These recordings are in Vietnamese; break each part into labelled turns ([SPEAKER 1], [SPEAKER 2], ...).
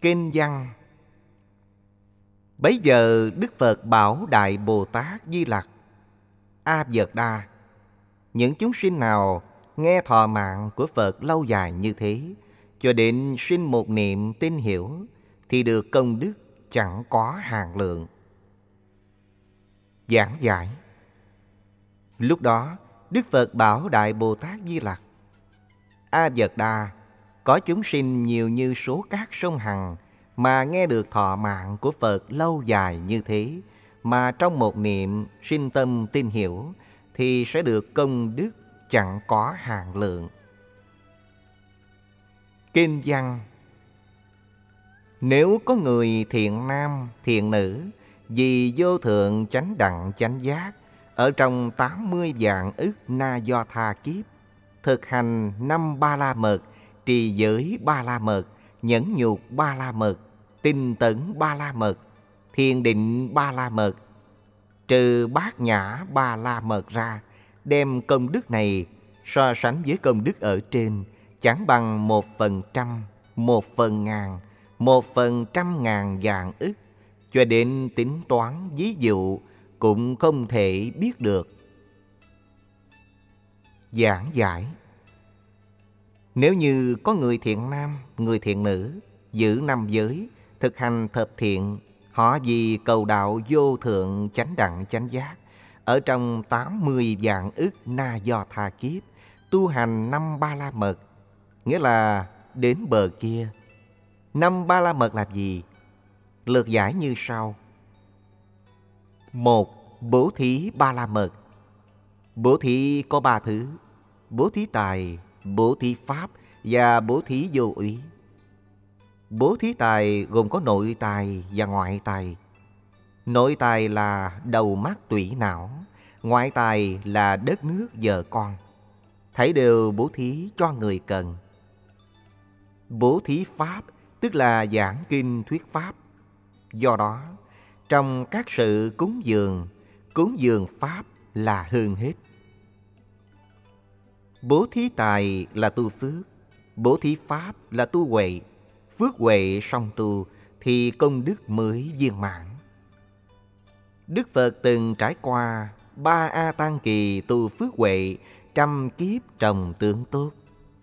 [SPEAKER 1] Kinh văn. Bấy giờ Đức Phật bảo Đại Bồ Tát Di Lặc: A Vật Đa, những chúng sinh nào nghe thọ mạng của Phật lâu dài như thế, cho đến sinh một niệm tin hiểu, thì được công đức chẳng có hạn lượng. Giảng giải. Lúc đó Đức Phật bảo Đại Bồ Tát Di Lặc: A Vật Đa, có chúng sinh nhiều như số cát sông Hằng mà nghe được thọ mạng của Phật lâu dài như thế, mà trong một niệm sinh tâm tin hiểu, thì sẽ được công đức chẳng có hạn lượng. Kinh văn. Nếu có người thiện nam, thiện nữ, vì vô thượng chánh đẳng chánh giác, ở trong 80 vạn ức na do tha kiếp, thực hành 5 ba la mật, trì giới ba la mật, nhẫn nhục ba la mật, tinh tấn ba la mật, thiền định ba la mật, trừ bát nhã ba la mật ra, đem công đức này so sánh với công đức ở trên, chẳng bằng 1%, 1/1000, 1/100.000 vạn ức, cho đến tính toán ví dụ cũng không thể biết được. Giảng giải. Nếu như có người thiện nam, người thiện nữ, giữ 5 giới, thực hành thập thiện, họ vì cầu đạo vô thượng chánh đẳng chánh giác, ở trong 80 vạn ức na do tha kiếp, tu hành 5 ba la mật, nghĩa là đến bờ kia. 5 ba la mật là gì? Lược giải như sau. 1. Bố thí ba la mật. Bố thí có 3 thứ: bố thí tài, bố thí pháp và bố thí vô úy. Bố thí tài gồm có nội tài và ngoại tài. Nội tài là đầu mắt tủy não, ngoại tài là đất nước vợ con. Thảy đều bố thí cho người cần. Bố thí pháp tức là giảng kinh thuyết pháp. Do đó, trong các sự cúng dường pháp là hơn hết. Bố thí tài là tu phước, bố thí pháp là tu huệ. Phước huệ song tu thì công đức mới viên mãn. Đức Phật từng trải qua 3 A Tăng kỳ tu phước huệ, 100 kiếp trồng tướng tốt.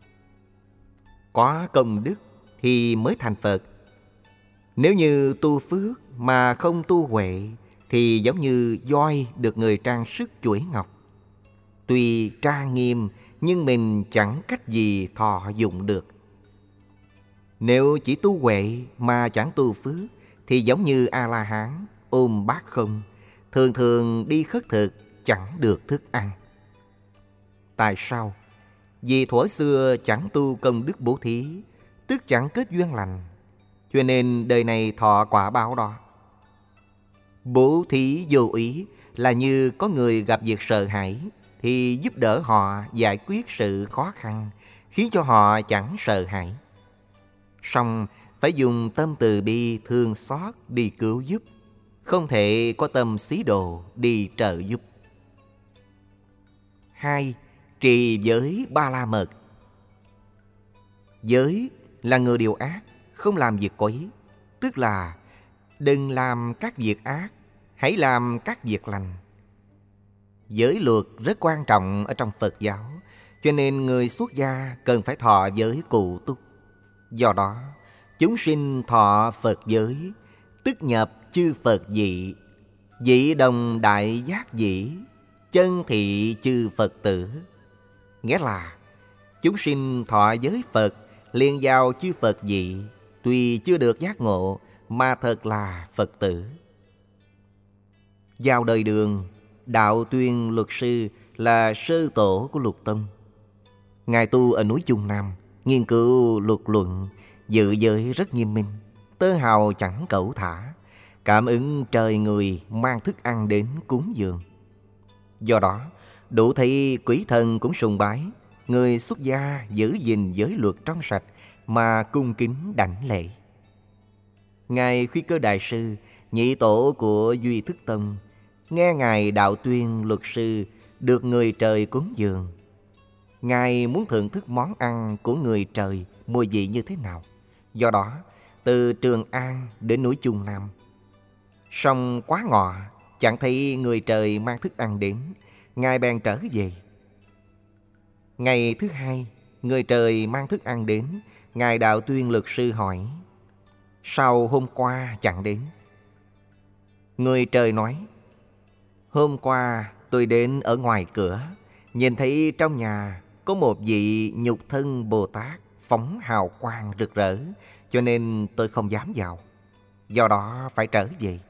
[SPEAKER 1] Có công đức thì mới thành Phật. Nếu như tu phước mà không tu huệ, thì giống như voi được người trang sức chuỗi ngọc. Tuy trang nghiêm nhưng mình chẳng cách gì thọ dụng được. Nếu chỉ tu huệ mà chẳng tu phước, thì giống như A-la-hán ôm bát không, thường thường đi khất thực chẳng được thức ăn. Tại sao? Vì thuở xưa chẳng tu công đức bố thí, tức chẳng kết duyên lành, cho nên đời này thọ quả báo đó. Bố thí vô ý là như có người gặp việc sợ hãi, thì giúp đỡ họ giải quyết sự khó khăn, khiến cho họ chẳng sợ hãi. Song phải dùng tâm từ bi thương xót đi cứu giúp, không thể có tâm xí đồ đi trợ giúp. 2. Trì giới ba la mật. Giới là ngừa điều ác, không làm việc quấy, tức là đừng làm các việc ác, hãy làm các việc lành. Giới luật rất quan trọng ở trong Phật giáo, cho nên người xuất gia cần phải thọ giới cụ túc. Do đó, chúng sinh thọ Phật giới, tức nhập chư Phật vị, vị đồng đại giác dĩ, chân thị chư Phật tử. Nghĩa là chúng sinh thọ giới Phật liền vào chư Phật vị, tuy chưa được giác ngộ mà thật là Phật tử. Vào đời Đường, Đạo Tuyên Luật Sư là sơ tổ của Lục Tông. Ngài tu ở núi Trung Nam, nghiên cứu luật luận, dự giới rất nghiêm minh, tơ hào chẳng cẩu thả, cảm ứng trời người mang thức ăn đến cúng dường. Do đó, đủ thấy quỷ thần cũng sùng bái, người xuất gia giữ gìn giới luật trong sạch mà cung kính đảnh lễ. Ngài Khuyết Cơ Đại Sư, nhị tổ của Duy Thức Tông, nghe Ngài Đạo Tuyên Luật Sư được người trời cúng dường. Ngài muốn thưởng thức món ăn của người trời mùi vị như thế nào. Do đó, từ Trường An đến núi Chung Nam. Song quá ngọ, chẳng thấy người trời mang thức ăn đến, Ngài bèn trở về. Ngày thứ hai, người trời mang thức ăn đến, Ngài Đạo Tuyên Lực Sư hỏi: sao hôm qua chẳng đến? Người trời nói: hôm qua tôi đến ở ngoài cửa, nhìn thấy trong nhà có một vị nhục thân Bồ Tát phóng hào quang rực rỡ, cho nên tôi không dám vào, do đó phải trở về.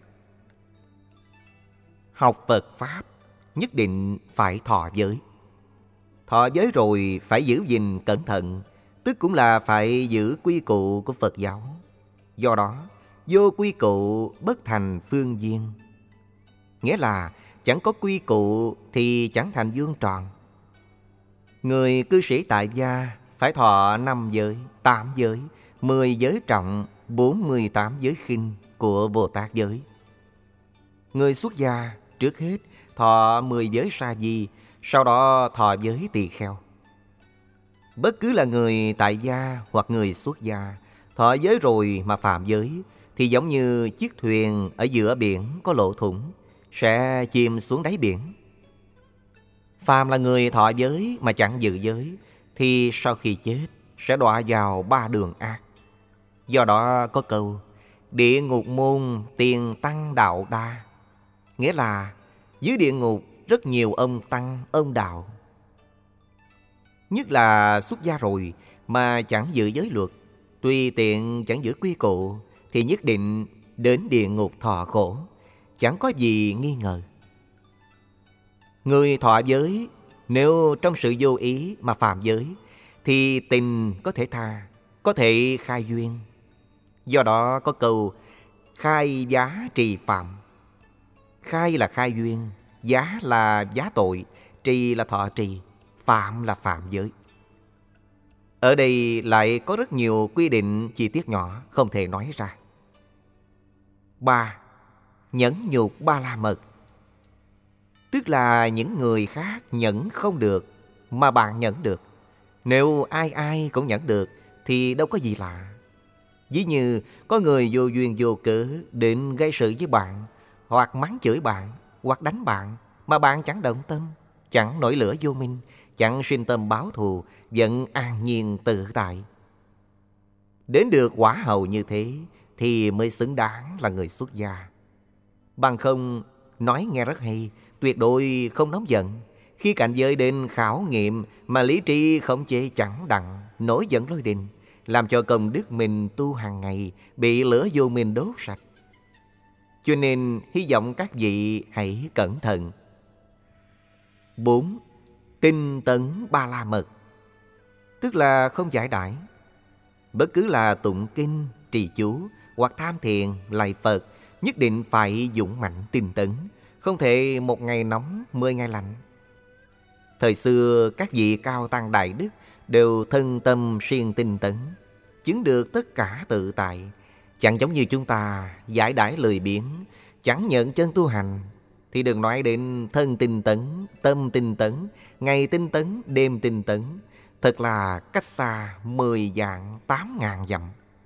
[SPEAKER 1] Học Phật Pháp nhất định phải thọ giới. Thọ giới rồi phải giữ gìn cẩn thận, tức cũng là phải giữ quy củ của Phật giáo. Do đó, vô quy củ bất thành phương viên. Nghĩa là chẳng có quy củ thì chẳng thành vương tròn. Người cư sĩ tại gia phải thọ 5 giới, 8 giới, 10 giới trọng, 48 giới khinh của Bồ Tát giới. Người xuất gia trước hết thọ 10 giới sa di, sau đó thọ giới tỳ kheo. Bất cứ là người tại gia hoặc người xuất gia, thọ giới rồi mà phạm giới thì giống như chiếc thuyền ở giữa biển có lỗ thủng, sẽ chìm xuống đáy biển. Phàm là người thọ giới mà chẳng giữ giới thì sau khi chết sẽ đọa vào 3 đường ác. Do đó có câu địa ngục môn tiền tăng đạo đa, nghĩa là dưới địa ngục rất nhiều ông tăng, ông đạo. Nhất là xuất gia rồi mà chẳng giữ giới luật, tùy tiện chẳng giữ quy củ, thì nhất định đến địa ngục thọ khổ, chẳng có gì nghi ngờ. Người thọ giới nếu trong sự vô ý mà phạm giới thì tình có thể tha, có thể khai duyên. Do đó có câu khai giá trì phạm. Khai là khai duyên, giá là giá tội, trì là thọ trì, phạm là phạm giới. Ở đây lại có rất nhiều quy định chi tiết nhỏ không thể nói ra. 3. Nhẫn nhục ba la mật. Tức là những người khác nhẫn không được mà bạn nhẫn được. Nếu ai ai cũng nhẫn được thì đâu có gì lạ. Ví như có người vô duyên vô cớ đến gây sự với bạn, hoặc mắng chửi bạn, hoặc đánh bạn, mà bạn chẳng động tâm, chẳng nổi lửa vô minh, chẳng sinh tâm báo thù, vẫn an nhiên tự tại. Đến được quả hầu như thế thì mới xứng đáng là người xuất gia. Bằng không, nói nghe rất hay, tuyệt đối không nóng giận. Khi cảnh giới đến khảo nghiệm mà lý trí khống chế chẳng đặng, nổi giận lôi đình, làm cho công đức mình tu hàng ngày bị lửa vô minh đốt sạch. Cho nên hy vọng các vị hãy cẩn thận. 4. Tinh tấn ba la mật. Tức là không giải đãi. Bất cứ là tụng kinh, trì chú hoặc tham thiền, lạy Phật, nhất định phải dũng mạnh tinh tấn, không thể một ngày nóng 10 ngày lạnh. Thời xưa các vị cao tăng đại đức đều thân tâm siêng tinh tấn, chứng được tất cả tự tại. Chẳng giống như chúng ta giải đãi lười biếng, chẳng nhận chân tu hành, thì đừng nói đến thân tinh tấn, tâm tinh tấn, ngày tinh tấn, đêm tinh tấn. Thật là cách xa 10 vạn 8.000 dặm.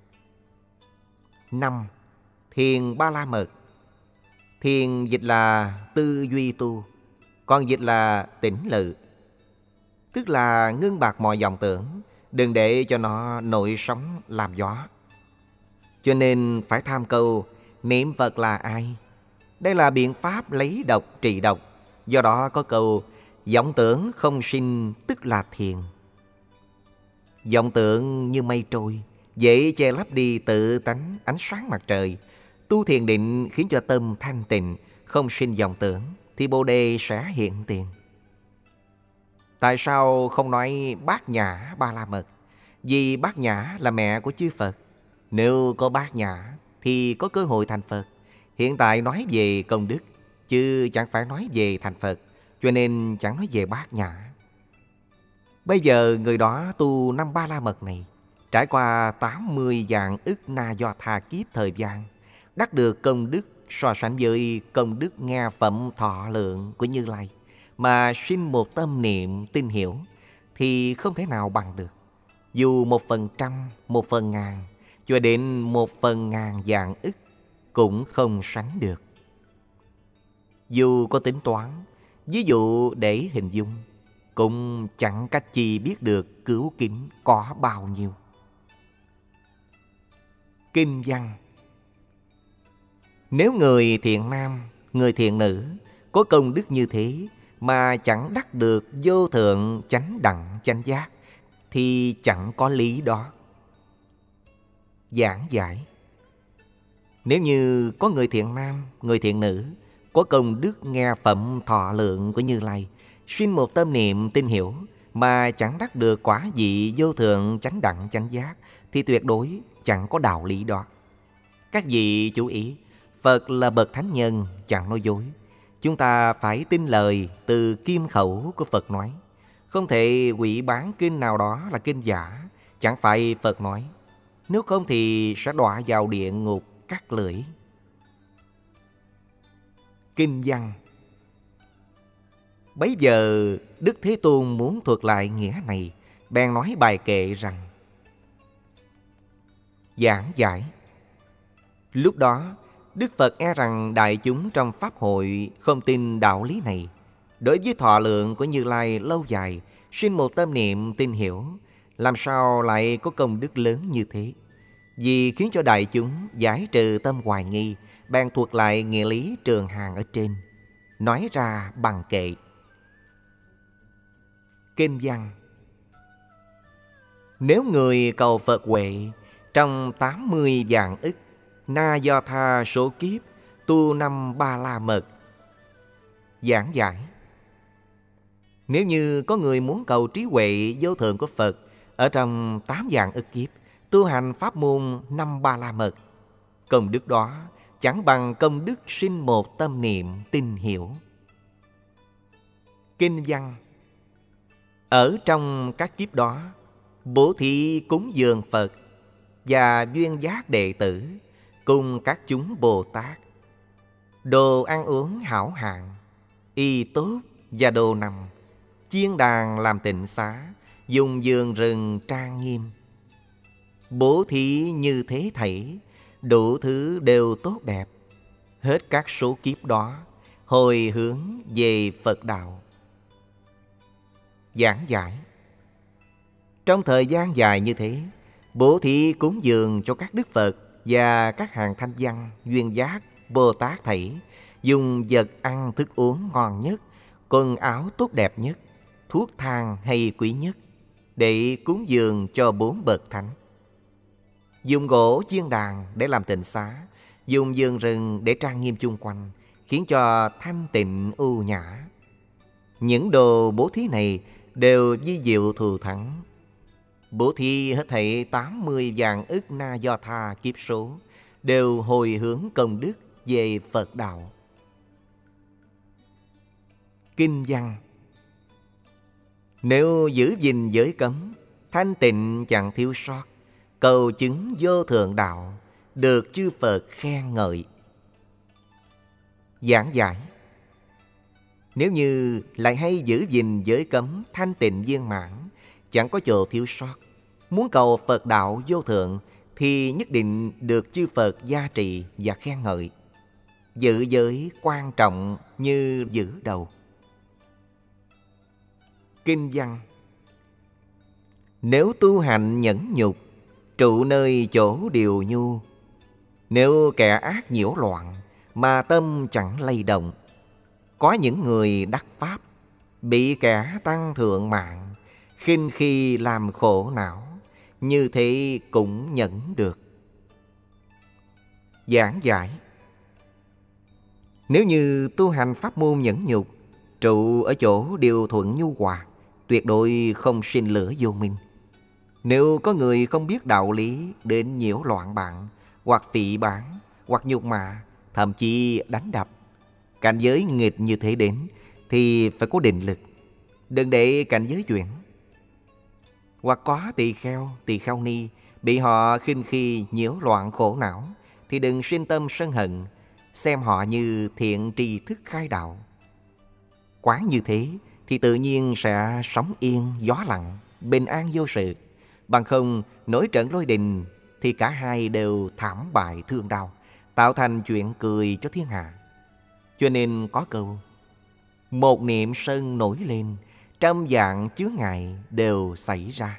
[SPEAKER 1] 5. Thiền ba la mật. Thiền dịch là tư duy tu, còn dịch là tỉnh lự. Tức là ngưng bặt mọi vọng tưởng, đừng để cho nó nổi sóng làm gió. Cho nên phải tham câu niệm Phật là ai. Đây là biện pháp lấy độc trị độc. Do đó có câu vọng tưởng không sinh tức là thiền. Vọng tưởng như mây trôi, dễ che lấp đi tự tánh ánh sáng mặt trời. Tu thiền định khiến cho tâm thanh tịnh, không sinh vọng tưởng, thì Bồ Đề sẽ hiện tiền. Tại sao không nói Bát Nhã ba la mật? Vì Bát Nhã là mẹ của chư Phật. Nếu có Bát Nhã thì có cơ hội thành Phật. Hiện tại nói về công đức, chứ chẳng phải nói về thành Phật, cho nên chẳng nói về Bát Nhã. Bây giờ người đó tu 5 ba la mật này, trải qua 80 vạn ức na do tha kiếp thời gian, đắc được công đức so sánh với công đức nghe phẩm thọ lượng của Như Lai, mà sinh một tâm niệm tin hiểu, thì không thể nào bằng được. Dù 1%, 1/1000, cho đến 1/1000 vạn ức cũng không sánh được. Dù có tính toán, ví dụ để hình dung, cũng chẳng cách chi biết được cứu kính có bao nhiêu. Kinh văn: nếu người thiện nam, người thiện nữ có công đức như thế mà chẳng đắc được vô thượng chánh đẳng chánh giác, thì chẳng có lý đó. Giảng giải: nếu như có người thiện nam, người thiện nữ có công đức nghe phẩm thọ lượng của Như Lai, sinh một tâm niệm tin hiểu mà chẳng đắc được quả vị vô thượng chánh đẳng chánh giác, thì tuyệt đối chẳng có đạo lý đó. Các vị chú ý, Phật là bậc thánh nhân, chẳng nói dối. Chúng ta phải tin lời từ kim khẩu của Phật nói, không thể hủy bán kinh nào đó là kinh giả, chẳng phải Phật nói. Nếu không thì sẽ đọa vào địa ngục cắt lưỡi. Kinh văn: bấy giờ Đức Thế Tôn muốn thuật lại nghĩa này, bèn nói bài kệ rằng: giảng giải: lúc đó Đức Phật e rằng đại chúng trong Pháp hội không tin đạo lý này, đối với thọ lượng của Như Lai lâu dài, sinh một tâm niệm tin hiểu, làm sao lại có công đức lớn như thế? Vì khiến cho đại chúng giải trừ tâm hoài nghi, bèn thuật lại nghĩa lý trường hàng ở trên, nói ra bằng kệ. Kinh văn: nếu người cầu Phật huệ trong 80 vạn ức na do tha số kiếp tu 5 ba la mật. Giảng giải: nếu như có người muốn cầu trí huệ vô thượng của Phật ở trong 8 vạn ức kiếp, tu hành pháp môn 5 ba la mật, công đức đó chẳng bằng công đức sinh một tâm niệm tin hiểu. Kinh văn: ở trong các kiếp đó, bố thí cúng dường Phật và duyên giác đệ tử cùng các chúng Bồ Tát, đồ ăn uống hảo hạng, y tốt và đồ nằm, chiên đàn làm tịnh xá, dùng vườn rừng trang nghiêm. Bố thí như thế thảy, đủ thứ đều tốt đẹp. Hết các số kiếp đó, hồi hướng về Phật đạo. Giảng giải: trong thời gian dài như thế, bố thí cúng dường cho các Đức Phật và các hàng thanh văn, duyên giác, Bồ Tát thảy, dùng vật ăn thức uống ngon nhất, quần áo tốt đẹp nhất, thuốc thang hay quý nhất, để cúng dường cho 4 bậc thánh. Dùng gỗ chiên đàn để làm tịnh xá, dùng vườn rừng để trang nghiêm chung quanh, khiến cho thanh tịnh ưu nhã. Những đồ bố thí này đều vi diệu thù thắng. Bố thí hết thảy 80 vạn ức na do tha kiếp số, đều hồi hướng công đức về Phật đạo. Kinh văn: nếu giữ gìn giới cấm, thanh tịnh chẳng thiếu sót, cầu chứng vô thượng đạo, được chư Phật khen ngợi. Giảng giải: nếu như lại hay giữ gìn giới cấm thanh tịnh viên mãn, chẳng có chỗ thiếu sót, muốn cầu Phật đạo vô thượng thì nhất định được chư Phật gia trì và khen ngợi. Giữ giới quan trọng như giữ đầu. Kinh văn: nếu tu hành nhẫn nhục, trụ nơi chỗ điều nhu, nếu kẻ ác nhiễu loạn mà tâm chẳng lay động, có những người đắc pháp bị kẻ tăng thượng mạng khinh khi làm khổ não, như thế cũng nhẫn được. Giảng giải: nếu như tu hành pháp môn nhẫn nhục, trụ ở chỗ điều thuận nhu hòa, tuyệt đối không sinh lửa vô minh. Nếu có người không biết đạo lý đến nhiễu loạn bạn, hoặc phỉ báng, hoặc nhục mạ, thậm chí đánh đập, cảnh giới nghịch như thế đến, thì phải có định lực, đừng để cảnh giới chuyển. Hoặc có tỳ kheo ni bị họ khinh khi nhiễu loạn khổ não, thì đừng sinh tâm sân hận, xem họ như thiện tri thức khai đạo. Quán như thế thì tự nhiên sẽ sống yên gió lặng, bình an vô sự. Bằng không nổi trận lôi đình thì cả hai đều thảm bại thương đau, tạo thành chuyện cười cho thiên hạ. Cho nên có câu: một niệm sân nổi lên, trăm vạn chướng ngại đều xảy ra.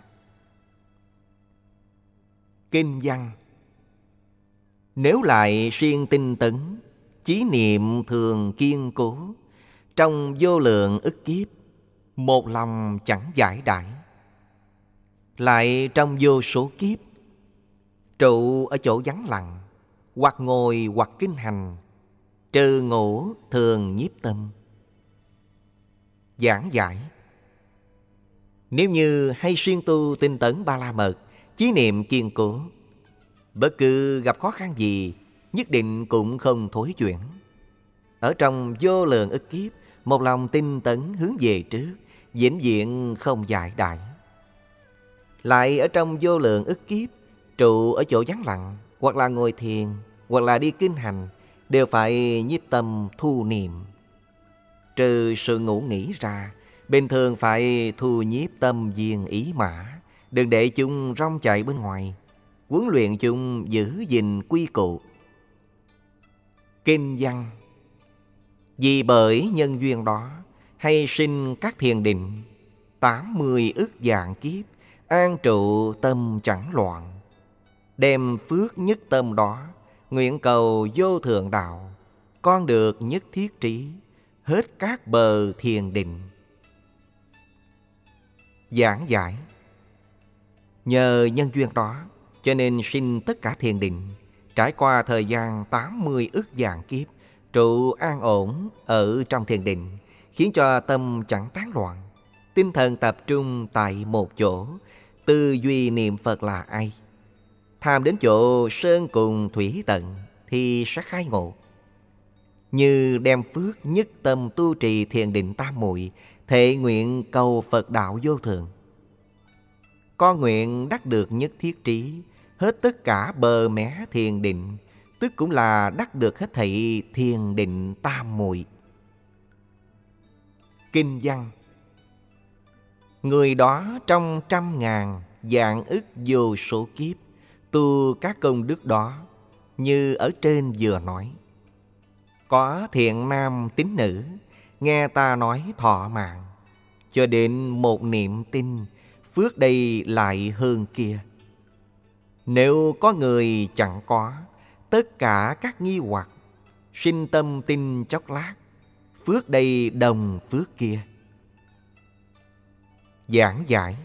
[SPEAKER 1] Kinh văn: nếu lại siêng tinh tấn, chí niệm thường kiên cố, trong vô lượng ức kiếp, một lòng chẳng giải đãi. Lại trong vô số kiếp, trụ ở chỗ vắng lặng, hoặc ngồi hoặc kinh hành, trừ ngủ thường nhiếp tâm. Giảng giải: nếu như hay siêng tu tinh tấn Ba La Mật, chí niệm kiên cố, bất cứ gặp khó khăn gì, nhất định cũng không thối chuyển. Ở trong vô lượng ức kiếp, một lòng tinh tấn hướng về trước, vĩnh viễn không giải đãi. Lại ở trong vô lượng ức kiếp, trụ ở chỗ vắng lặng, hoặc là ngồi thiền, hoặc là đi kinh hành, đều phải nhiếp tâm thu niệm. Trừ sự ngủ nghỉ ra, bình thường phải thu nhiếp tâm viên ý mã, đừng để chúng rong chạy bên ngoài, huấn luyện chúng giữ gìn quy củ. Kinh văn: vì bởi nhân duyên đó, hay sinh các thiền định, 80 ức vạn kiếp, an trụ tâm chẳng loạn. Đem phước nhất tâm đó, nguyện cầu vô thượng đạo, con được nhất thiết trí, hết các bờ thiền định. Giảng giải: nhờ nhân duyên đó, cho nên sinh tất cả thiền định, trải qua thời gian 80 ức vạn kiếp, trụ an ổn ở trong thiền định, khiến cho tâm chẳng tán loạn, tinh thần tập trung tại một chỗ, tư duy niệm Phật là ai. Tham đến chỗ sơn cùng thủy tận thì sẽ khai ngộ. Như đem phước nhất tâm tu trì thiền định tam muội, thệ nguyện cầu Phật đạo vô thượng. Con nguyện đắc được nhất thiết trí, hết tất cả bờ mé thiền định, tức cũng là đắc được hết thảy thiền định tam muội. Kinh văn: người đó trong trăm ngàn vạn ức vô số kiếp, tu các công đức đó, như ở trên vừa nói. Có thiện nam tín nữ, nghe ta nói thọ mạng, cho đến một niệm tin, phước đây lại hơn kia. Nếu có người chẳng có, tất cả các nghi hoặc, sinh tâm tin chốc lát, phước đây đồng phước kia. Giảng giải: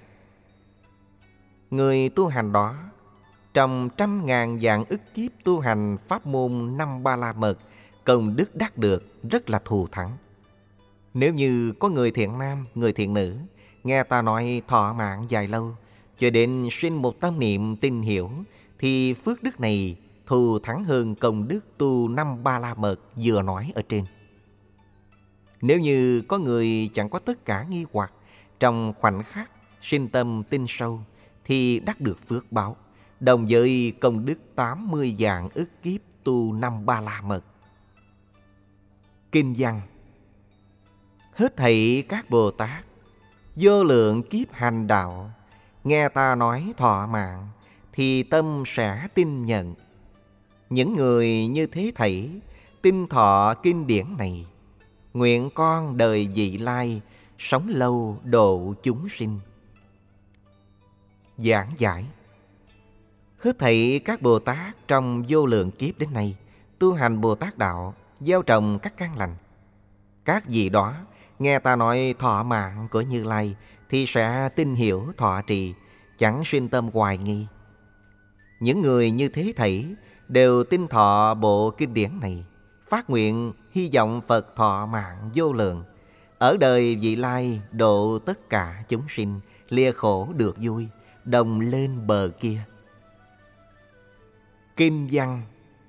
[SPEAKER 1] người tu hành đó, trong trăm ngàn vạn ức kiếp tu hành pháp môn năm Ba La Mật, công đức đắc được rất là thù thắng. Nếu như có người thiện nam, người thiện nữ, nghe ta nói thọ mạng dài lâu, cho đến sinh một tâm niệm tin hiểu, thì phước đức này thù thắng hơn công đức tu năm Ba La Mật vừa nói ở trên. Nếu như có người chẳng có tất cả nghi hoặc, trong khoảnh khắc sinh tâm tin sâu, thì đắc được phước báo, đồng với công đức 80 vạn ức kiếp tu năm Ba La Mật. Kinh văn: hết thảy các Bồ Tát, vô lượng kiếp hành đạo, nghe ta nói thọ mạng, thì tâm sẽ tin nhận. Những người như thế thảy, tin thọ kinh điển này, nguyện con đời vị lai, sống lâu độ chúng sinh. Giảng giải: hết thảy các Bồ Tát trong vô lượng kiếp đến nay, tu hành Bồ Tát đạo, gieo trồng các căn lành. Các vị đó nghe ta nói thọ mạng của Như Lai, thì sẽ tin hiểu thọ trì, chẳng sinh tâm hoài nghi. Những người như thế thảy đều tin thọ bộ kinh điển này, phát nguyện hy vọng Phật thọ mạng vô lượng, ở đời vị lai độ tất cả chúng sinh, lìa khổ được vui, đồng lên bờ kia. Kinh văn: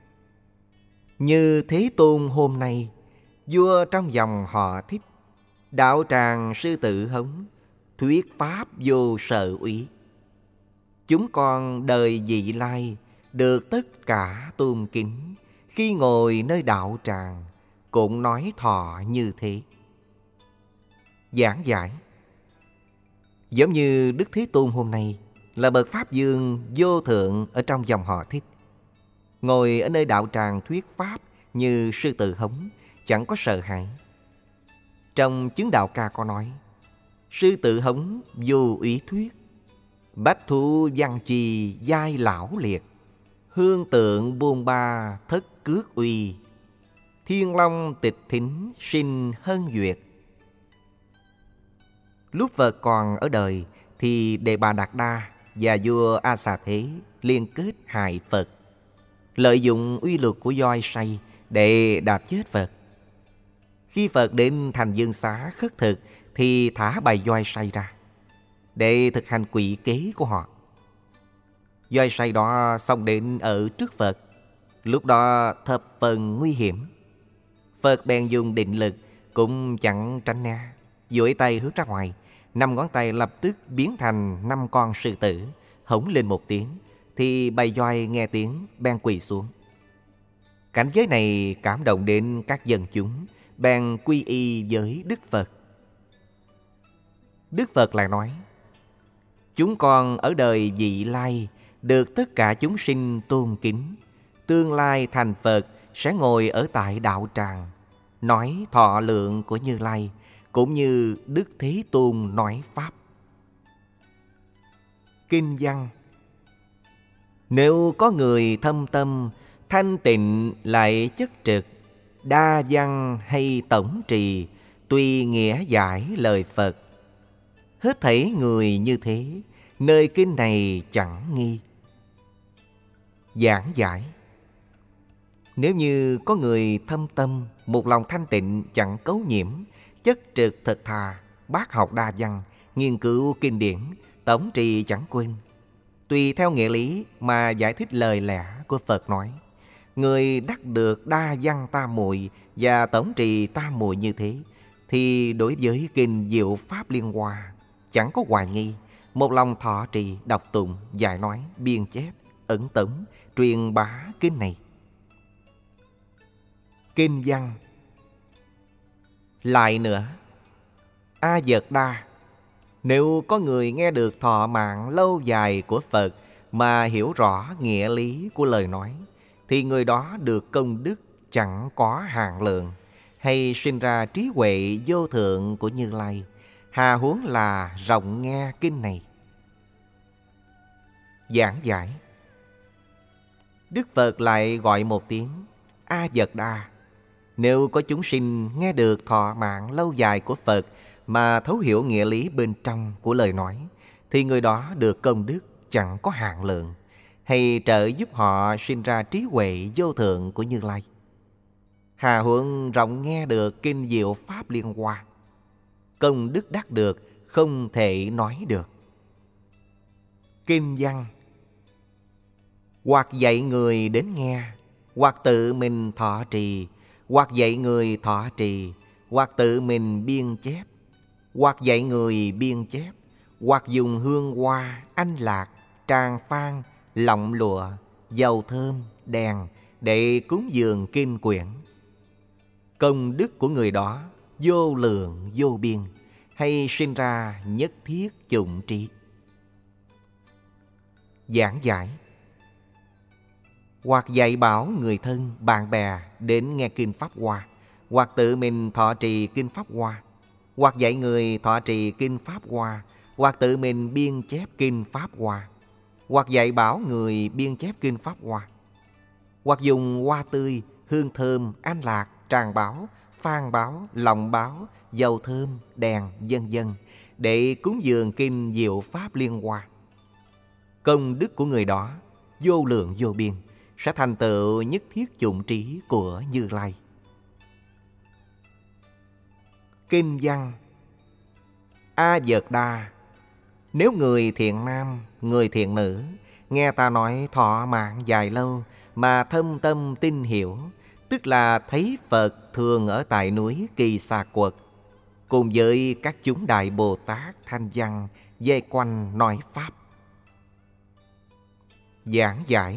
[SPEAKER 1] như Thế Tôn hôm nay, vua trong dòng họ Thích, đạo tràng sư tử hống, thuyết pháp vô sợ úy. Chúng con đời vị lai, được tất cả tôn kính, khi ngồi nơi đạo tràng, cũng nói thọ như thế. Giảng giải: giống như Đức Thế Tôn hôm nay là bậc Pháp Dương vô thượng ở trong dòng họ Thích. Ngồi ở nơi đạo tràng thuyết Pháp như Sư Tử Hống, chẳng có sợ hãi. Trong Chứng Đạo Ca có nói: Sư Tử Hống vô úy thuyết, bách thú văn trì giai lão liệt, hương tượng buôn ba thất cước uy, thiên long tịch thính sinh hân duyệt. Lúc Phật còn ở đời thì Đề Bà Đạt Đa và vua A Xà Thế liên kết hại Phật, lợi dụng uy lực của voi say để đạp chết Phật. Khi Phật đến thành Dương Xá khất thực thì thả bầy voi say ra để thực hành quỷ kế của họ. Voi say đó xông đến ở trước Phật, lúc đó thập phần nguy hiểm. Phật bèn dùng định lực cũng chẳng tránh né, duỗi tay hướng ra ngoài, 5 ngón tay lập tức biến thành 5 con sư tử, hống lên một tiếng thì bầy voi nghe tiếng bèn quỳ xuống. Cảnh giới này cảm động đến các dân chúng, bèn quy y với Đức Phật. Đức Phật lại nói: Chúng con ở đời vị lai được tất cả chúng sinh tôn kính, tương lai thành Phật sẽ ngồi ở tại đạo tràng, nói thọ lượng của Như Lai, cũng như Đức Thế Tôn nói Pháp. Kinh văn: Nếu có người thâm tâm, thanh tịnh lại chất trực, đa văn hay tổng trì, tùy nghĩa giải lời Phật. Hết thảy người như thế, nơi kinh này chẳng nghi. Giảng giải: Nếu như có người thâm tâm, một lòng thanh tịnh chẳng cấu nhiễm, chất trực thật thà, bác học đa văn, nghiên cứu kinh điển, tổng trì chẳng quên, tùy theo nghĩa lý mà giải thích lời lẽ của Phật nói, người đắc được đa văn tam muội và tổng trì tam muội như thế, thì đối với kinh Diệu Pháp Liên Hoa chẳng có hoài nghi, một lòng thọ trì, đọc tụng, giải nói, biên chép, ẩn tống, truyền bá kinh này. Kinh văn: Lại nữa, A Dật Đa, nếu có người nghe được thọ mạng lâu dài của Phật mà hiểu rõ nghĩa lý của lời nói, thì người đó được công đức chẳng có hạn lượng, hay sinh ra trí huệ vô thượng của Như Lai, hà huống là rộng nghe kinh này. Giảng giải: Đức Phật lại gọi một tiếng A Dật Đa. Nếu có chúng sinh nghe được thọ mạng lâu dài của Phật mà thấu hiểu nghĩa lý bên trong của lời nói, thì người đó được công đức chẳng có hạn lượng, hay trợ giúp họ sinh ra trí huệ vô thượng của Như Lai. Hà huống rộng nghe được kinh Diệu Pháp Liên Hoa, công đức đắc được không thể nói được. Kinh văn: Hoặc dạy người đến nghe, hoặc tự mình thọ trì, hoặc dạy người thọ trì, hoặc tự mình biên chép, hoặc dạy người biên chép, hoặc dùng hương hoa, anh lạc, tràng phan, lọng lụa, dầu thơm, đèn để cúng dường kinh quyển. Công đức của người đó vô lượng vô biên, hay sinh ra nhất thiết chủng trí. Giảng giải: Hoặc dạy bảo người thân, bạn bè đến nghe kinh Pháp Hoa, hoặc tự mình thọ trì kinh Pháp Hoa, hoặc dạy người thọ trì kinh Pháp Hoa, hoặc tự mình biên chép kinh Pháp Hoa, hoặc dạy bảo người biên chép kinh Pháp Hoa, hoặc dùng hoa tươi, hương thơm, an lạc, tràng báo, phan báo, lòng báo, dầu thơm, đèn, vân vân để cúng dường kinh Diệu Pháp Liên Hoa. Công đức của người đó vô lượng vô biên, sẽ thành tựu nhất thiết chủng trí của Như Lai. Kinh văn: A Dật Đa, nếu người thiện nam, người thiện nữ nghe ta nói thọ mạng dài lâu mà thâm tâm tin hiểu, tức là thấy Phật thường ở tại núi Kỳ Xà Quật, cùng với các chúng đại Bồ Tát thanh văn vây quanh nói Pháp. Giảng giải: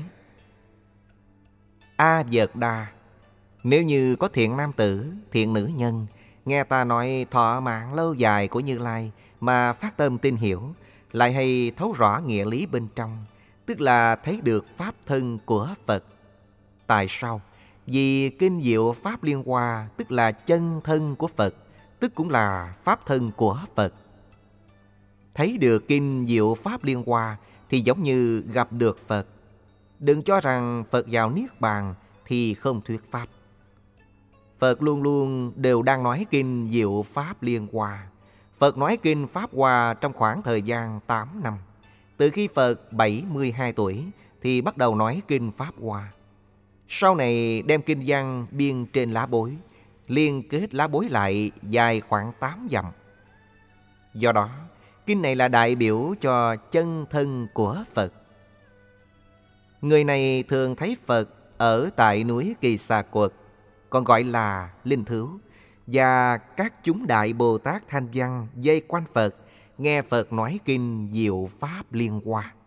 [SPEAKER 1] A Dật Đa, nếu như có thiện nam tử, thiện nữ nhân nghe ta nói thọ mạng lâu dài của Như Lai mà phát tâm tin hiểu, lại hay thấu rõ nghĩa lý bên trong, tức là thấy được pháp thân của Phật. Tại sao? Vì kinh Diệu Pháp Liên Hoa tức là chân thân của Phật, tức cũng là pháp thân của Phật. Thấy được kinh Diệu Pháp Liên Hoa thì giống như gặp được Phật. Đừng cho rằng Phật vào Niết Bàn thì không thuyết Pháp. Phật luôn luôn đều đang nói kinh Diệu Pháp Liên Hoa. Phật nói kinh Pháp Hoa trong khoảng thời gian 8 năm. Từ khi Phật 72 tuổi thì bắt đầu nói kinh Pháp Hoa. Sau này đem kinh văn biên trên lá bối, liên kết lá bối lại dài khoảng 8 dặm. Do đó, kinh này là đại biểu cho chân thân của Phật. Người này thường thấy Phật ở tại núi Kỳ Xà Quật, còn gọi là Linh Thứu, và các chúng đại Bồ Tát Thanh Văn vây quanh Phật, nghe Phật nói kinh Diệu Pháp Liên Hoa.